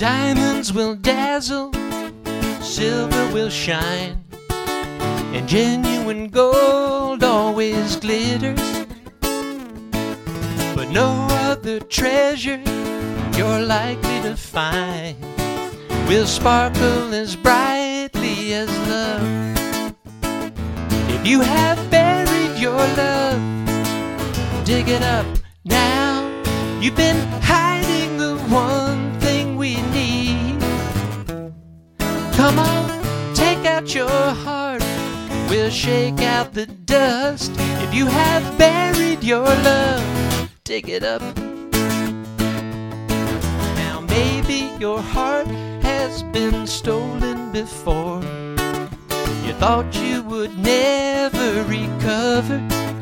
Diamonds will dazzle, silver will shine, and genuine gold always glitters. But no other treasure you're likely to find will sparkle as brightly as love. If you have buried your love, dig it up now. You've been hiding the one thing we need. Come on, take out your heart, we'll shake out the dust. If you have buried your love, dig it up. Now maybe your heart has been stolen before. You thought you would never recover.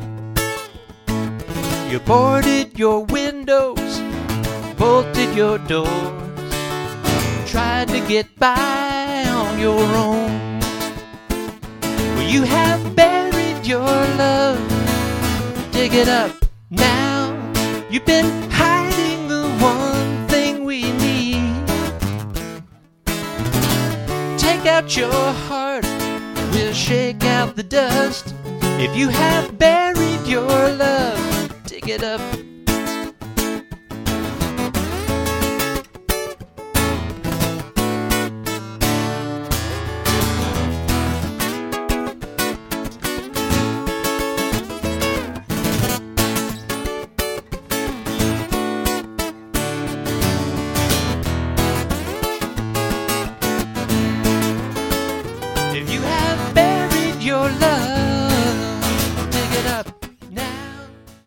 You boarded your windows, bolted your doors, tried to get by on your own. Well, you have buried your love, dig it up now. You've been hiding the one thing we need. Take out your heart, we'll shake out the dust. If you have buried your love, dig it up. If you have